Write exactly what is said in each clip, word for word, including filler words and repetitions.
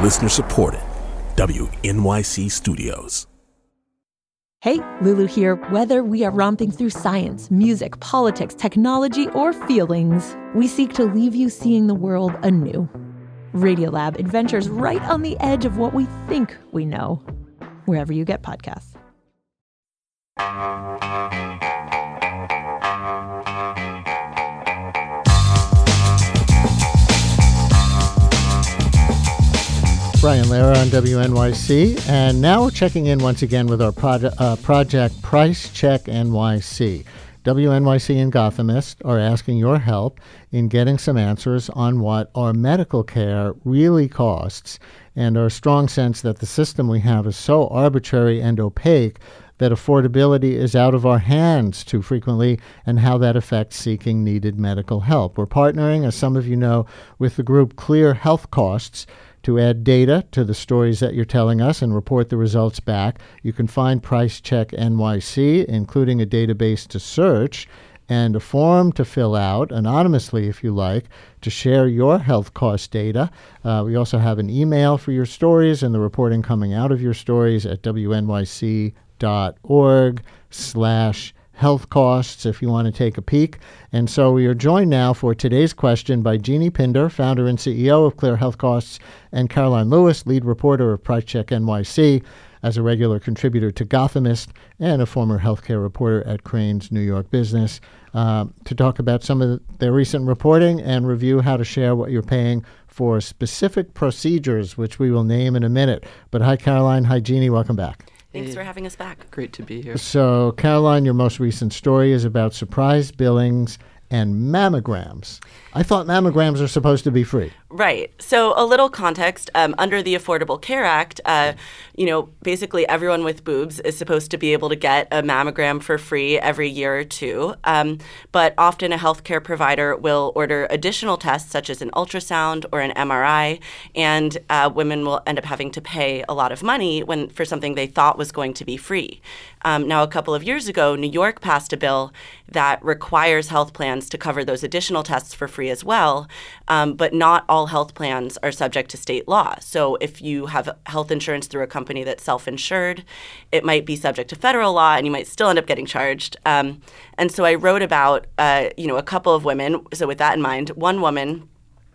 Listener supported. W N Y C Studios. Hey, Lulu here. Whether we are romping through science, music, politics, technology, or feelings, we seek to leave you seeing the world anew. Radiolab adventures right on the edge of what we think we know. Wherever you get podcasts. Brian Lehrer on W N Y C, and now we're checking in once again with our proje- uh, project Price Check N Y C. W N Y C and Gothamist are asking your help in getting some answers on what our medical care really costs, and our strong sense that the system we have is so arbitrary and opaque that affordability is out of our hands too frequently, and how that affects seeking needed medical help. We're partnering, as some of you know, with the group Clear Health Costs to add data to the stories that you're telling us and report the results back. You can find Price Check N Y C, including a database to search and a form to fill out, anonymously if you like, to share your health cost data. Uh, we also have an email for your stories and the reporting coming out of your stories at W N Y C dot org slash health costs if you want to take a peek. And so we are joined now for today's question by Jeannie Pinder, founder and C E O of Clear Health Costs, and Caroline Lewis, lead reporter of Price Check N Y C, as a regular contributor to Gothamist and a former healthcare reporter at Crain's New York Business, uh, to talk about some of their recent reporting and review how to share what you're paying for specific procedures, which we will name in a minute. But hi, Caroline. Hi, Jeannie. Welcome back. Thanks hey. for having us back. Great to be here. So, Caroline, your most recent story is about surprise billings and mammograms. I thought mammograms are supposed to be free. Right. So a little context. Um, under the Affordable Care Act, uh, you know, basically everyone with boobs is supposed to be able to get a mammogram for free every year or two. Um, but often a healthcare provider will order additional tests, such as an ultrasound or an M R I, and uh, women will end up having to pay a lot of money when for something they thought was going to be free. Um, now, a couple of years ago, New York passed a bill that requires health plans to cover those additional tests for free as well, um, but not all health plans are subject to state law. So if you have health insurance through a company that's self-insured, it might be subject to federal law, and you might still end up getting charged. Um, and so I wrote about, uh, you know, a couple of women. So with that in mind, one woman,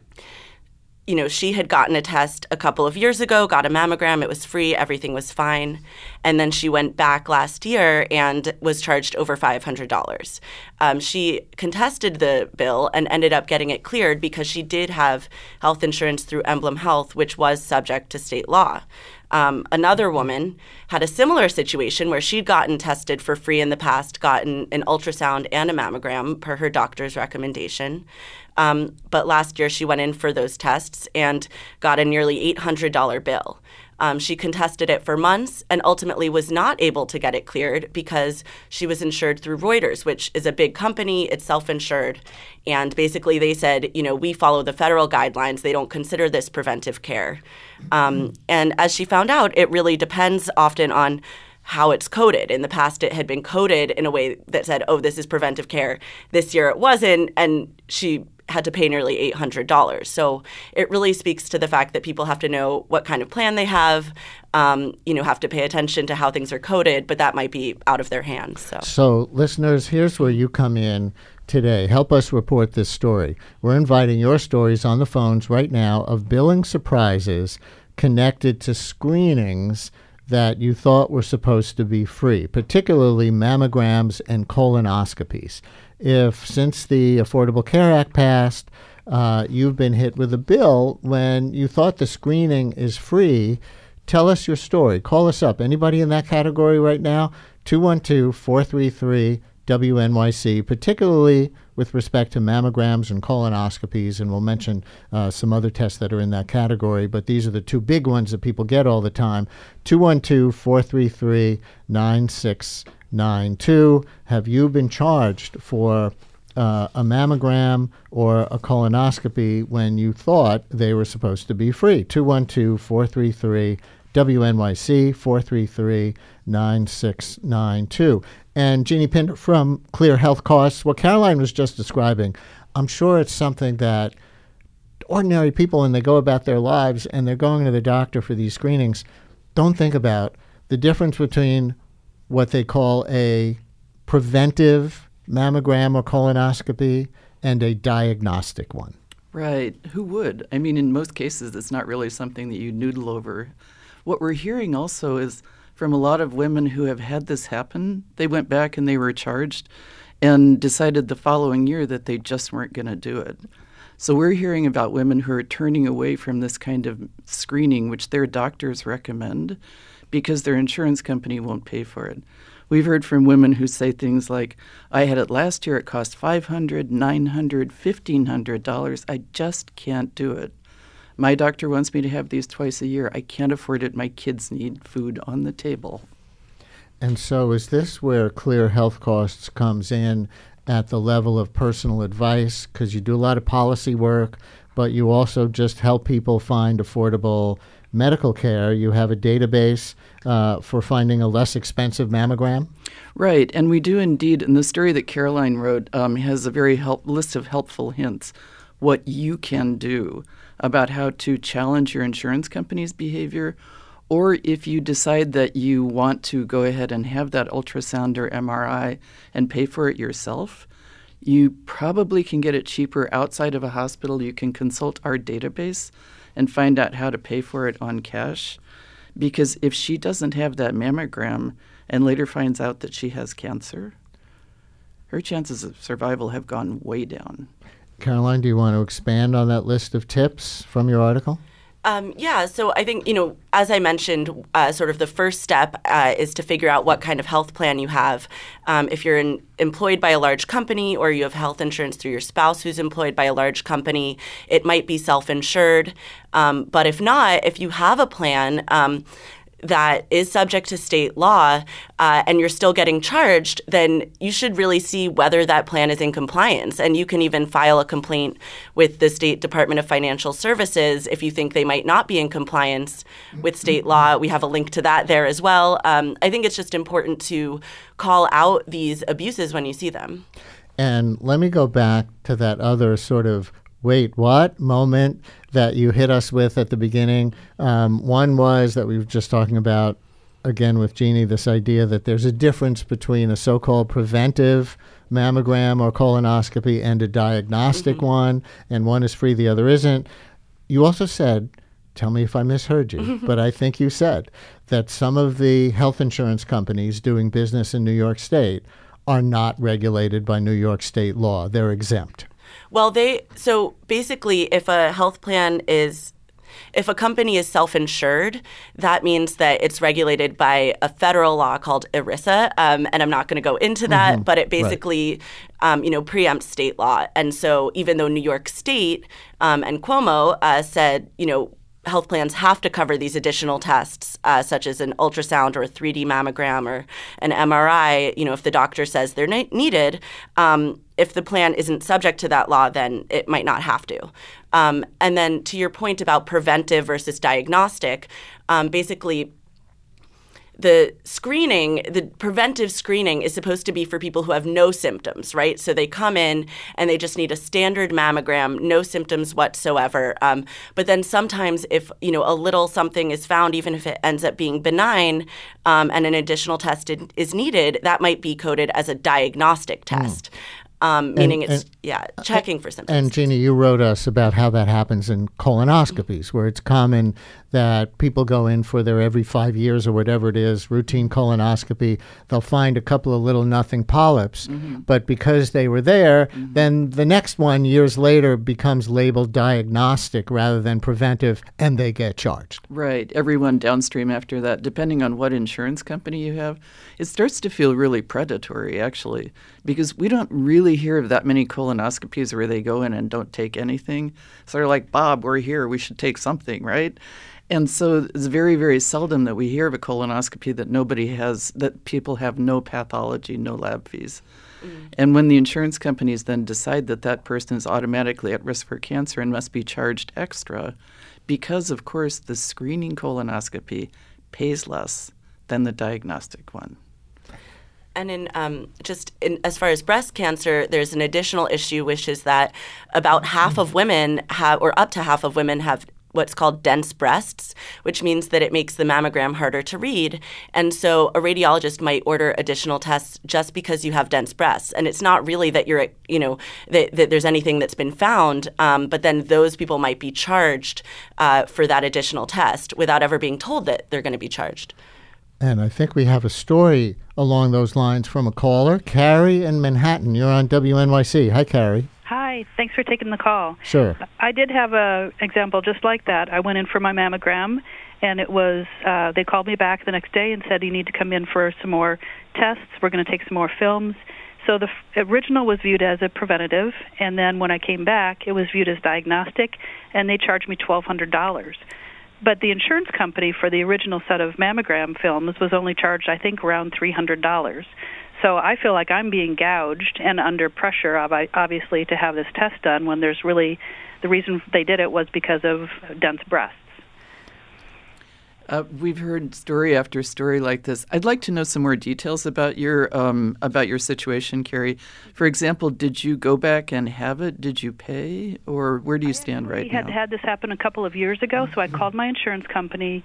you know, she had gotten a test a couple of years ago, got a mammogram, it was free, everything was fine. And then she went back last year and was charged over five hundred dollars. Um, she contested the bill and ended up getting it cleared because she did have health insurance through Emblem Health, which was subject to state law. Um, another woman had a similar situation where she'd gotten tested for free in the past, gotten an ultrasound and a mammogram per her doctor's recommendation. Um, but last year she went in for those tests and got a nearly eight hundred dollars bill. Um, she contested it for months and ultimately was not able to get it cleared because she was insured through Reuters, which is a big company. It's self-insured. And basically they said, you know, we follow the federal guidelines. They don't consider this preventive care. Um, and as she found out, it really depends often on how it's coded. In the past, it had been coded in a way that said, oh, this is preventive care. This year it wasn't. And she had to pay nearly eight hundred dollars. So it really speaks to the fact that people have to know what kind of plan they have, um, you know, have to pay attention to how things are coded, but that might be out of their hands. So, so listeners, here's where you come in today. Help us report this story. We're inviting your stories on the phones right now of billing surprises connected to screenings that you thought were supposed to be free, particularly mammograms and colonoscopies. If since the Affordable Care Act passed, uh, you've been hit with a bill when you thought the screening is free, tell us your story. Call us up. Anybody in that category right now? two one two, four three three, W N Y C, particularly with respect to mammograms and colonoscopies, and we'll mention uh, some other tests that are in that category, but these are the two big ones that people get all the time. two one two, four three three, nine six nine two. Have you been charged for uh, a mammogram or a colonoscopy when you thought they were supposed to be free? two one two, four three three, W N Y C, four three three, nine six nine two. And Jeannie Pinder from Clear Health Costs, what Caroline was just describing, I'm sure it's something that ordinary people, and they go about their lives and they're going to the doctor for these screenings, don't think about the difference between what they call a preventive mammogram or colonoscopy and a diagnostic one. Right. Who would? I mean, in most cases, it's not really something that you noodle over. What we're hearing also is from a lot of women who have had this happen, they went back and they were charged and decided the following year that they just weren't going to do it. So we're hearing about women who are turning away from this kind of screening, which their doctors recommend, because their insurance company won't pay for it. We've heard from women who say things like, I had it last year, it cost five hundred dollars, nine hundred dollars, fifteen hundred dollars. I just can't do it. My doctor wants me to have these twice a year. I can't afford it. My kids need food on the table. And so is this where Clear Health Costs comes in at the level of personal advice? Because you do a lot of policy work, but you also just help people find affordable medical care. You have a database uh, for finding a less expensive mammogram? Right, and we do indeed. And the story that Caroline wrote um, has a very help list of helpful hints, what you can do about how to challenge your insurance company's behavior, or if you decide that you want to go ahead and have that ultrasound or M R I and pay for it yourself, you probably can get it cheaper outside of a hospital. You can consult our database and find out how to pay for it on cash. Because if she doesn't have that mammogram and later finds out that she has cancer, her chances of survival have gone way down. Caroline, do you want to expand on that list of tips from your article? Um, yeah, so I think, you know, as I mentioned, uh, sort of the first step uh, is to figure out what kind of health plan you have. Um, if you're in, employed by a large company or you have health insurance through your spouse who's employed by a large company, it might be self-insured. Um, but if not, if you have a plan um, that is subject to state law uh, and you're still getting charged, then you should really see whether that plan is in compliance. And you can even file a complaint with the State Department of Financial Services if you think they might not be in compliance with state law. We have a link to that there as well. Um, I think it's just important to call out these abuses when you see them. And let me go back to that other sort of wait, what moment that you hit us with at the beginning. Um, one was that we were just talking about, again with Jeannie, this idea that there's a difference between a so-called preventive mammogram or colonoscopy and a diagnostic mm-hmm. one, and one is free, the other isn't. You also said, tell me if I misheard you, but I think you said that some of the health insurance companies doing business in New York State are not regulated by New York State law. They're exempt. Well, they so basically, if a health plan is, if a company is self-insured, that means that it's regulated by a federal law called ERISA, um, and I'm not going to go into that, mm-hmm. but it basically, right. um, you know, preempts state law. And so, even though New York State um, and Cuomo uh, said, you know, health plans have to cover these additional tests, uh, such as an ultrasound or a three D mammogram or an M R I, you know, if the doctor says they're ne- needed, um, if the plan isn't subject to that law, then it might not have to. Um, and then to your point about preventive versus diagnostic, um, basically the screening, the preventive screening is supposed to be for people who have no symptoms, right? So they come in and they just need a standard mammogram, no symptoms whatsoever. Um, but then sometimes if, you know, a little something is found, even if it ends up being benign um, and an additional test is needed, that might be coded as a diagnostic test. Mm. Um, meaning and, it's, and, yeah, checking for symptoms. And Jeannie, you wrote us about how that happens in colonoscopies, where it's common that people go in for their every five years or whatever it is, routine colonoscopy. They'll find a couple of little nothing polyps, mm-hmm. but because they were there, mm-hmm. then the next one years later becomes labeled diagnostic rather than preventive, and they get charged. Right. Everyone downstream after that, depending on what insurance company you have, it starts to feel really predatory, actually, because we don't really hear of that many colonoscopies where they go in and don't take anything. So they're like, Bob, we're here. We should take something, right? And so it's very, very seldom that we hear of a colonoscopy that nobody has, that people have no pathology, no lab fees. Mm. And when the insurance companies then decide that that person is automatically at risk for cancer and must be charged extra, because, of course, the screening colonoscopy pays less than the diagnostic one. And in um, just in, as far as breast cancer, there's an additional issue, which is that about half of women have, or up to half of women have what's called dense breasts, which means that it makes the mammogram harder to read. And so a radiologist might order additional tests just because you have dense breasts. And it's not really that you're, you know, that, that there's anything that's been found, um, but then those people might be charged uh, for that additional test without ever being told that they're going to be charged. And I think we have a story along those lines from a caller, Carrie in Manhattan. You're on W N Y C. Hi, Carrie. Hi, thanks for taking the call. Sure. I did have a example just like that. I went in for my mammogram, and it was, uh, they called me back the next day and said, you need to come in for some more tests. We're going to take some more films. So the f- original was viewed as a preventative, and then when I came back, it was viewed as diagnostic, and they charged me twelve hundred dollars. But the insurance company for the original set of mammogram films was only charged, I think, around three hundred dollars. So I feel like I'm being gouged and under pressure, obviously, to have this test done when there's really, the reason they did it was because of dense breasts. Uh, we've heard story after story like this. I'd like to know some more details about your um, about your situation, Carrie. For example, did you go back and have it? Did you pay, or where do you stand right now? I had had this happen a couple of years ago, so I called my insurance company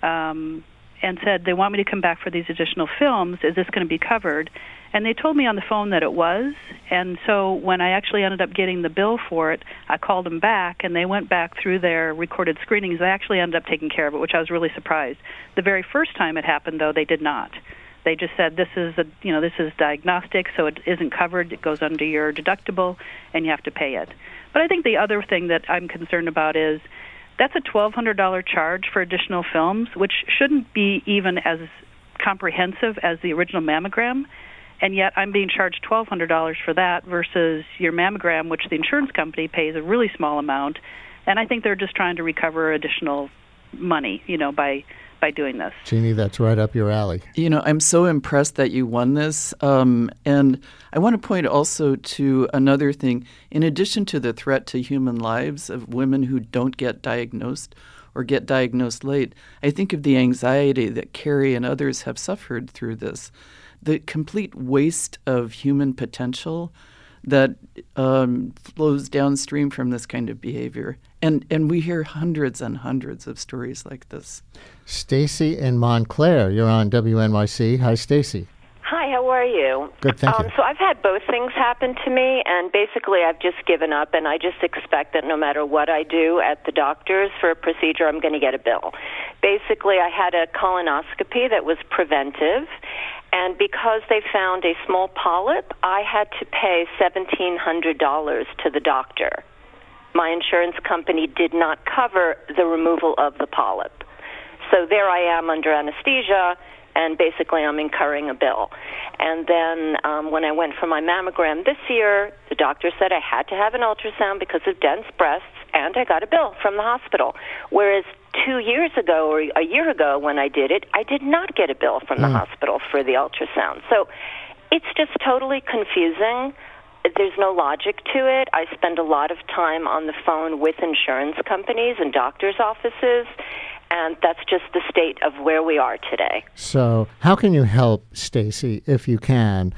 um, and said, they want me to come back for these additional films. Is this going to be covered? And they told me on the phone that it was. And so when I actually ended up getting the bill for it, I called them back, and they went back through their recorded screenings. They actually ended up taking care of it, which I was really surprised. The very first time it happened, though, they did not. They just said, this is a, you know, this is diagnostic, so it isn't covered. It goes under your deductible, and you have to pay it. But I think the other thing that I'm concerned about is that's a twelve hundred dollars charge for additional films, which shouldn't be even as comprehensive as the original mammogram, and yet I'm being charged twelve hundred dollars for that versus your mammogram, which the insurance company pays a really small amount, and I think they're just trying to recover additional money, you know, by by doing this. Jeannie, that's right up your alley. You know, I'm so impressed that you won this. Um, and I want to point also to another thing. In addition to the threat to human lives of women who don't get diagnosed or get diagnosed late, I think of the anxiety that Carrie and others have suffered through this, the complete waste of human potential that um, flows downstream from this kind of behavior. And and we hear hundreds and hundreds of stories like this. Stacy in Montclair, you're on W N Y C. Hi, Stacy. Hi, how are you? Good, thank um, you. So I've had both things happen to me, and basically I've just given up, and I just expect that no matter what I do at the doctor's for a procedure, I'm going to get a bill. Basically, I had a colonoscopy that was preventive, and because they found a small polyp, I had to pay seventeen hundred dollars to the doctor. My insurance company did not cover the removal of the polyp. So there I am under anesthesia, and basically I'm incurring a bill. And then um, when I went for my mammogram this year, the doctor said I had to have an ultrasound because of dense breasts, and I got a bill from the hospital. Whereas two years ago or a year ago when I did it, I did not get a bill from mm. the hospital for the ultrasound. So it's just totally confusing. There's no logic to it. I spend a lot of time on the phone with insurance companies and doctors' offices, and that's just the state of where we are today. So how can you help Stacy, if you can,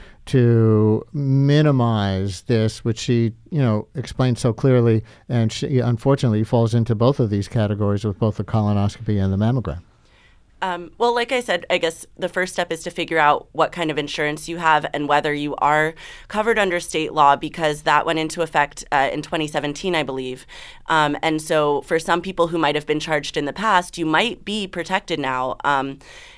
to minimize this, which she, you know, explained so clearly, and she unfortunately falls into both of these categories with both the colonoscopy and the mammogram? Um, well, like I said, I guess the first step is to figure out what kind of insurance you have and whether you are covered under state law, because that went into effect uh, in twenty seventeen, I believe. Um, and so for some people who might have been charged in the past, you might be protected now. Um,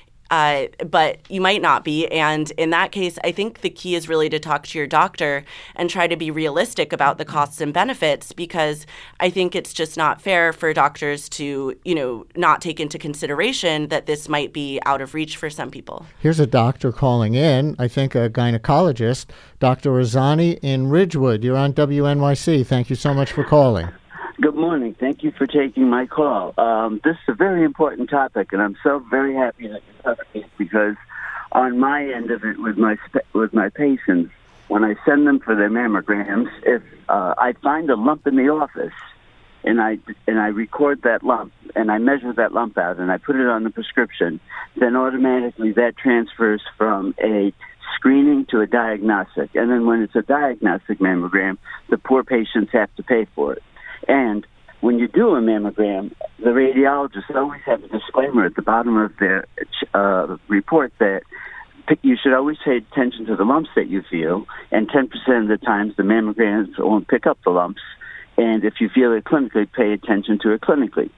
Uh, but you might not be. And in that case, I think the key is really to talk to your doctor and try to be realistic about the costs and benefits, because I think it's just not fair for doctors to, you know, not take into consideration that this might be out of reach for some people. Here's a doctor calling in, I think a gynecologist, Doctor Razani in Ridgewood. You're on W N Y C. Thank you so much for calling. Good morning. Thank you for taking my call. Um, this is a very important topic, and I'm so very happy that you're covering it, because on my end of it with my with my patients, when I send them for their mammograms, if uh, I find a lump in the office and I and I record that lump and I measure that lump out and I put it on the prescription, then automatically that transfers from a screening to a diagnostic. And then when it's a diagnostic mammogram, the poor patients have to pay for it. And when you do a mammogram, the radiologists always have a disclaimer at the bottom of their uh, report that you should always pay attention to the lumps that you feel, and ten percent of the times the mammograms won't pick up the lumps. And if you feel it clinically, pay attention to it clinically.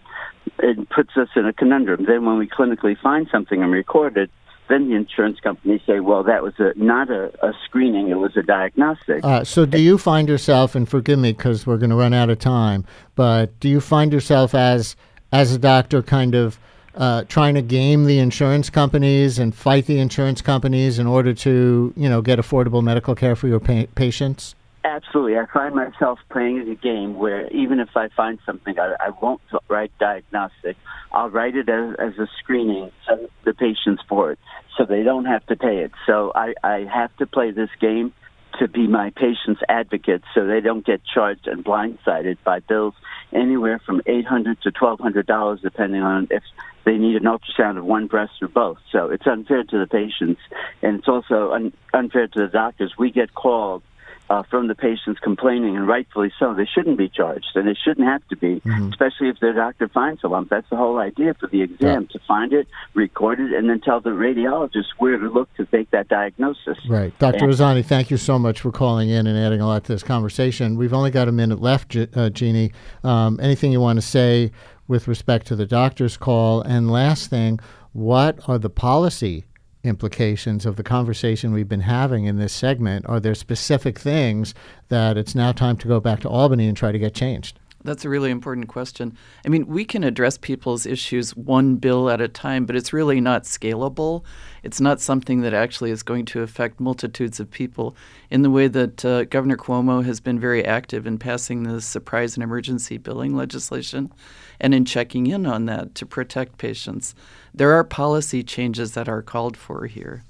It puts us in a conundrum. Then when we clinically find something and record it, then the insurance companies say, well, that was a, not a, a screening, it was a diagnostic. Uh, so do you find yourself, and forgive me because we're going to run out of time, but do you find yourself as as a doctor kind of uh, trying to game the insurance companies and fight the insurance companies in order to, you know, get affordable medical care for your pa- patients? Absolutely. I find myself playing a game where even if I find something, I, I won't write diagnostic. I'll write it as, as a screening, send the patients for it, so they don't have to pay it. So I, I have to play this game to be my patient's advocate so they don't get charged and blindsided by bills anywhere from eight hundred dollars to twelve hundred dollars, depending on if they need an ultrasound of one breast or both. So it's unfair to the patients, and it's also un- unfair to the doctors. We get called Uh, from the patients complaining, and rightfully so. They shouldn't be charged, and they shouldn't have to be, mm-hmm. especially if their doctor finds a lump. That's the whole idea for the exam, yeah. to find it, record it, and then tell the radiologist where to look to make that diagnosis. Right. Doctor And- Rosani, thank you so much for calling in and adding a lot to this conversation. We've only got a minute left, uh, Jeannie. Um, anything you want to say with respect to the doctor's call? And last thing, what are the policy implications of the conversation we've been having in this segment? Are there specific things that it's now time to go back to Albany and try to get changed? That's a really important question. I mean, we can address people's issues one bill at a time, but it's really not scalable. It's not something that actually is going to affect multitudes of people in the way that uh, Governor Cuomo has been very active in passing the surprise and emergency billing legislation and in checking in on that to protect patients. There are policy changes that are called for here.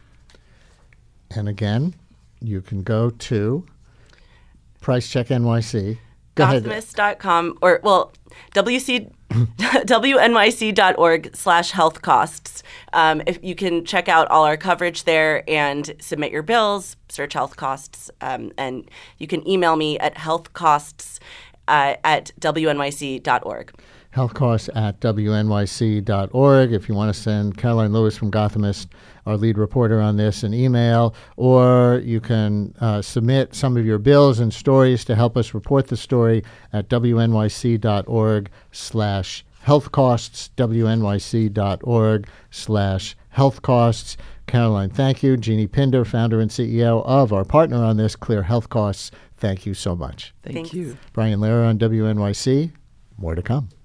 And again, you can go to Price Check N Y C. Gothamist dot com or, well, W C, W N Y C dot org slash health costs. Um, if you can check out all our coverage there and submit your bills, search health costs, um, and you can email me at healthcosts uh, at W N Y C dot org. Health costs at W N Y C dot org. If you want to send Caroline Lewis from Gothamist, our lead reporter on this, an email, or you can uh, submit some of your bills and stories to help us report the story at W N Y C dot org slash health costs, W N Y C dot org slash health costs. Caroline, thank you. Jeannie Pinder, founder and C E O of our partner on this, Clear Health Costs, thank you so much. Thank Thanks. you. Brian Lehrer on W N Y C. More to come.